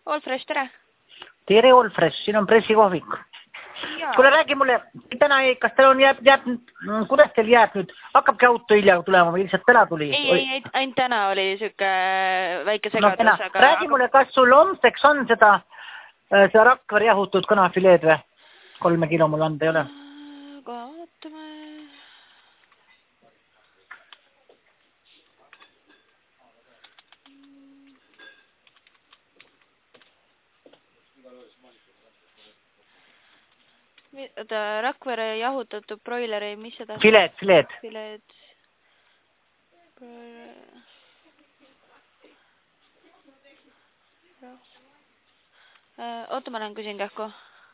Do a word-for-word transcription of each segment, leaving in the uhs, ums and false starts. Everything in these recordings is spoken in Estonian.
All Fresh, tere! Tere, All Fresh, siin on pressikohvik. Kuule, räägi mulle, täna ei, kas teil on jääb, jääb, kuidas teil jääb nüüd? Hakkabki auto hilja tulema või lihtsalt täna tuli? Ei, ei, ei, ainult täna oli siuke väike segadus, no, aga... Räägi aga... mulle, kas sul homseks on seda, seda Rakvere jahutud kanafileed või? Kolme kilo mul anda ei ole. Kohe vaatame. Oota, Rakvere jahutatud broileri, mis seda? Fileed, fileed. Fileed. Oota, ma lähen küsin kähku.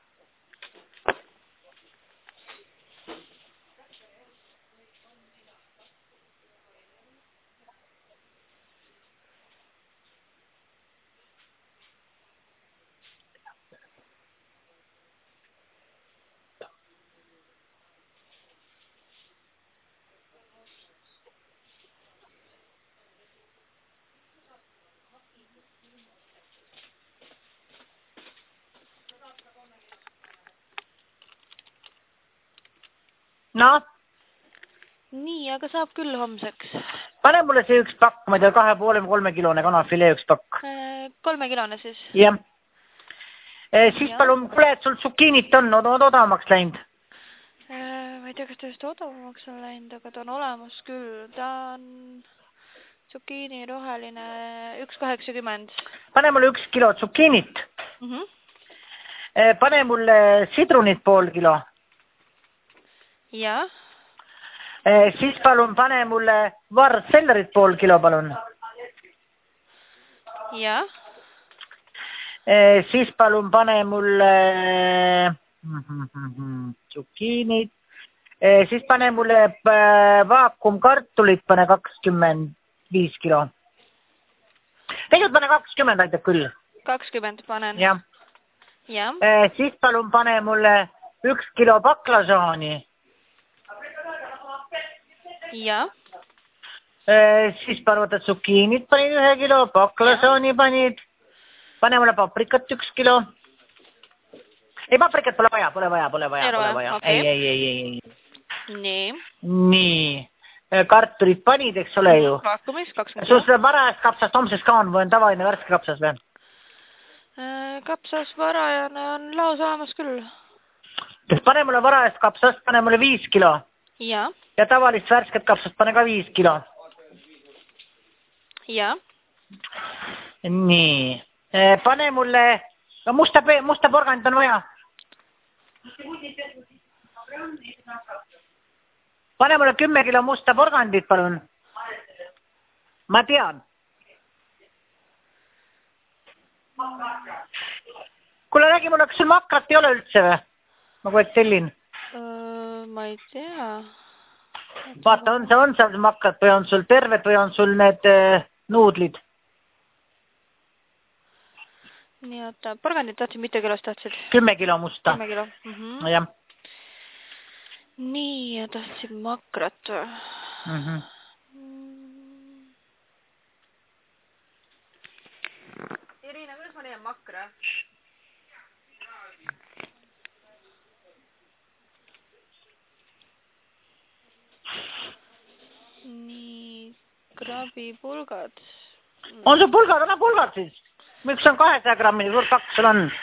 No? Nii, aga saab küll homseks. Pane mulle see üks pakk, ma ei tea, kahe poole või kolme kilone kanafilee üks pakk. Kolme kilone siis? Jah. E, siis ja. Palun, kuule, et sul tsukiinit on, on odavamaks läinud? Ma ei tea, kas ta just odavamaks on läinud, aga ta on olemas küll. Ta on tsukiini roheline üks kaheksakümmend. Pane mulle üks kilo tsukiinit. Mm -hmm. e, pane mulle sidrunit pool kilo. Ja. E, siis palun pane mulle varsellerit pool kilo, palun. Ja. E, siis palun pane mulle tsukiinid. E, siis pane mulle vaakumkartulit, pane kakskümmend viis kilo. Tegelikult pane kakskümmend aitab küll. kakskümmend panen. Jah. Ja. E, siis palun pane mulle üks kilo baklažaani. Ja. E, siis paluvad tsukiinid panid ühe kilo, baklažaani panid. Pane mulle paprikat üks kilo. Ei, paprikat pole vaja, pole vaja, pole vaja, pole vaja. Okay. Ei, ei, ei, ei. Nii. Nii. Kartulit panid, eks ole ju. Vaakumis, kakskümmend. Sul seda varajast kapsast homsest ka on või on tavaline värske kapsas või? Kapsas varajane on laos olemas küll. Pane mulle varajast kapsast, pane mulle viis kilo. Ja. Ja tavalist värsket kapsast pane ka viis kilo. Ja. Nii. Pane mulle, no musta, musta porgandit on vaja. Pane mulle kümme kilo musta porgandit, palun. Ma tean. Kuule, räägi mulle, kas sul makrat ei ole üldse või? Ma kogu aeg tellin. Uh, ma ei tea. Vaata, on see, on seal makrat või on sul terved või on sul need äh, nuudlid? Nii, oota, porgandit tahtsid, mitu kilost tahtsid? Kümme kilo musta. Kümme kilo. Mm -hmm. No, jah. Nii, ja tahtsid makrat või? Mm -hmm. Irina, kuidas ma leian makra? Nii, krabipulgad. On sul pulgad, anna pulgad siis. Miks on kahesaja grammini, suur kaks sul on?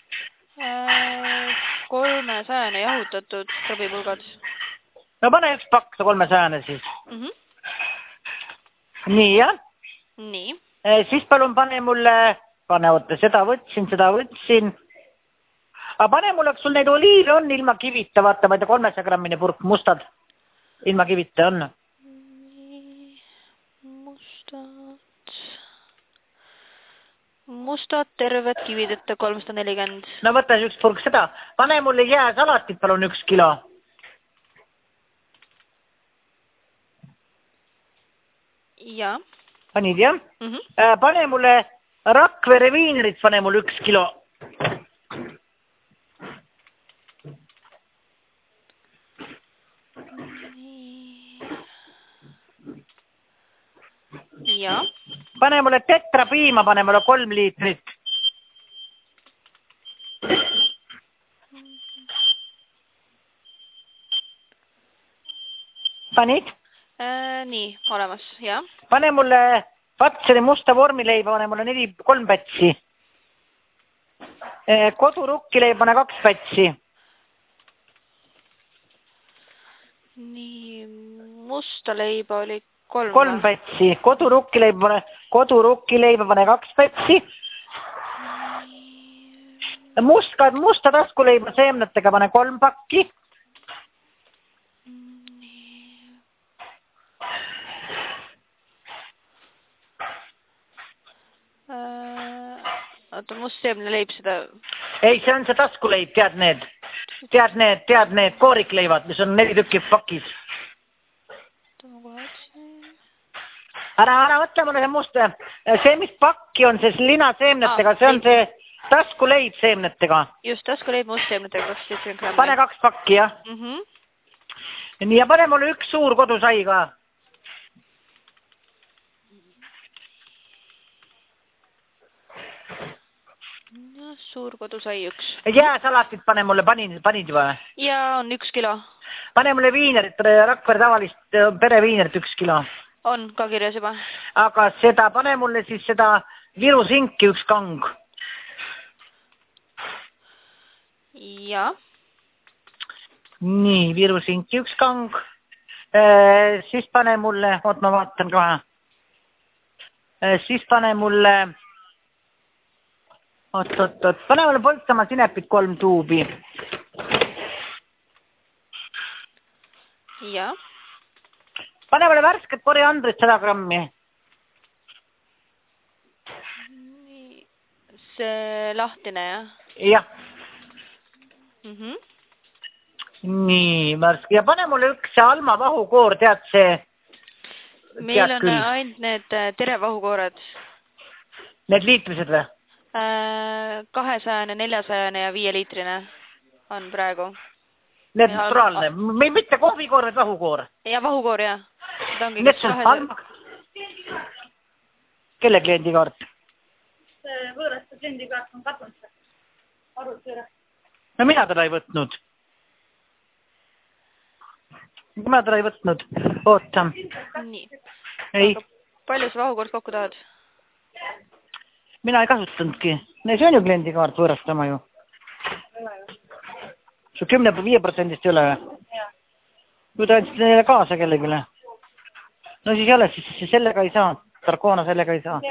kolmesajane jahutatud krabipulgad. No pane üks pakk, see kolmesajane siis. Mm -hmm. Nii, jah? Nii. E, siis palun pane mulle, pane oota, seda võtsin, seda võtsin. Aga pane mulle, kas sul neid oliive on ilma kivita, vaata, ma ei tea, kolmesaja grammini purk, mustad. Ilma kivita on. Nii, mustad. Mustad terved kivideta kolmsada nelikümmend. No võta üks purk seda. Pane mulle jääsalatit, palun üks kilo. Ja. Panid, jah? Mm -hmm. Pane mulle Rakvere viinerit, pane mulle üks kilo. Ja. Pane mulle tetrapiima, pane mulle kolm liitrit. Panid? Äh, nii, olemas, jah. Pane mulle Vatseri musta vormileiba, pane mulle neli, kolm pätsi. Kodurukkileib pane kaks pätsi. Nii, musta leiba oli kolm. Kolm pätsi. Kodurukkileib pane, kodurukkileiba pane kaks pätsi. Musta, musta taskuleiba seemnetega pane kolm pakki. Oota, must seemne leib seda... Ei, see on see taskuleib, tead need. Tead need, tead need koorikleivad, mis on neli tükki pakis. Ära, ära võtle mulle see must. See, mis pakki on, see lina seemnetega, see on see taskuleib seemnetega. Just, taskuleib must seemnetega kakssada seitsekümmend grammi. Pane kaks pakki, jah. Mm -hmm. Nii, ja pane mulle üks suur kodusai ka. Suur kodusai üks. Jääsalatit pane mulle, panid, panid juba. Ja on üks kilo. Pane mulle viinerit, Rakvere tavalist pereviinerit üks kilo. On ka kirjas juba. Aga seda, pane mulle siis seda Viru sinki üks kang. Ja. Nii, Viru sinki üks kang. E, siis pane mulle, oot ma vaatan kohe. E, siis pane mulle... Oot, oot, oot. Pane mulle Poltsamaa sinepit kolm tuubi. Ja. Pane mulle värsket koriandrit sada grammi. See lahtine, jah? Jah. Mm -hmm. Nii, värske. Ja pane mulle üks see Alma vahukoor, tead see... Meil on küll ainult need terevahukoored. Need liitrised või? kahesajane, neljasajane ja viie liitrine on praegu. Need naturaalne, mitte kohvikoor, vaid vahukoor. Ja vahukoor, jah. Need sul Alma... Kelle kliendikaart? See võõraste kliendikaart on kadunud. Arvutusele. No mina teda ei võtnud. Mina teda ei võtnud. Oota. Nii. Ei. Palju sa vahukoort kokku tahad? Mina ei kasutanudki. See on ju kliendikaart võõrastama ju. Su kümne viie protsendist ei ole või? Kui ta andsid neile kaasa kellegile. No siis ei ole, siis sellega ei saa. Tarkoona sellega ei saa.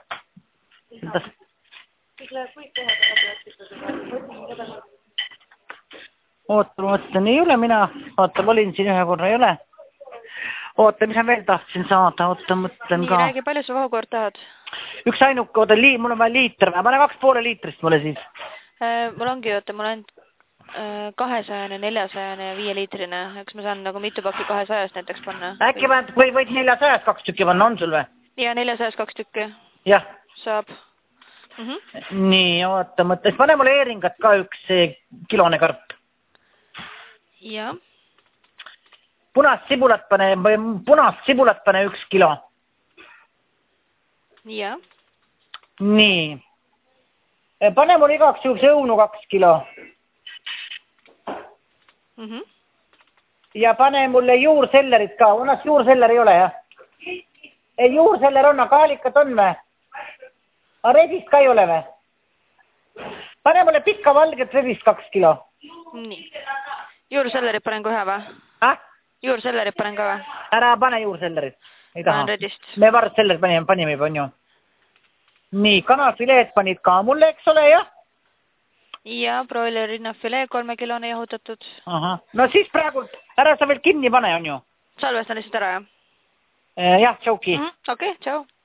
Oota, ma mõtlen, ei ole mina. Oota, ma olin siin ühe korra, ei ole. Oota, mis ma veel tahtsin saada? Oota, mõtlen ka. Nii, räägi, palju sa vahukoort tahad? Üks ainuke, oota, mul on vaja liiter. Ma pane kaks poole liitrist mulle siis. Mul ongi, oota, mul on kahesajane, neljasajane ja viie liitrine. Eks ma saan nagu mitu pakki kahesajast näiteks panna. Äkki või võid neljasajast kaks tükki panna, on sul või? Ja neljasajast kaks tükki. Jah. Saab. Mm -hmm. Nii, oota, mõttes. Pane mulle eeringat ka üks kilone karp. Ja. Punast sibulat pane, punast sibulat pane üks kilo. Ja. Nii. Pane mulle igaks juhuks õunu kaks kilo. Mm -hmm. Ja pane mulle juursellerit ka. Unas juurseller ei ole, jah? Ei, juurseller on, aga kaalikat on või? Aga redist ka ei ole või? Pane mulle pikka valget redist kaks kilo. Nii. Juursellerit panen kohe või? Ah? Juursellerit panen ka või? Ära pane juursellerit. Ei taha. Panen redist. Me varsellerit panime, panime juba, on ju. Nii, kanafileed panid ka mulle, eks ole, jah? Ja broileri rinnafilee kolme kilone jahutatud. Aha. No siis praegu, ära sa veel kinni pane, on ju? Salvestan lihtsalt ära, jah? Jah, tšauki. Mm -hmm. Okei, okay, tšau.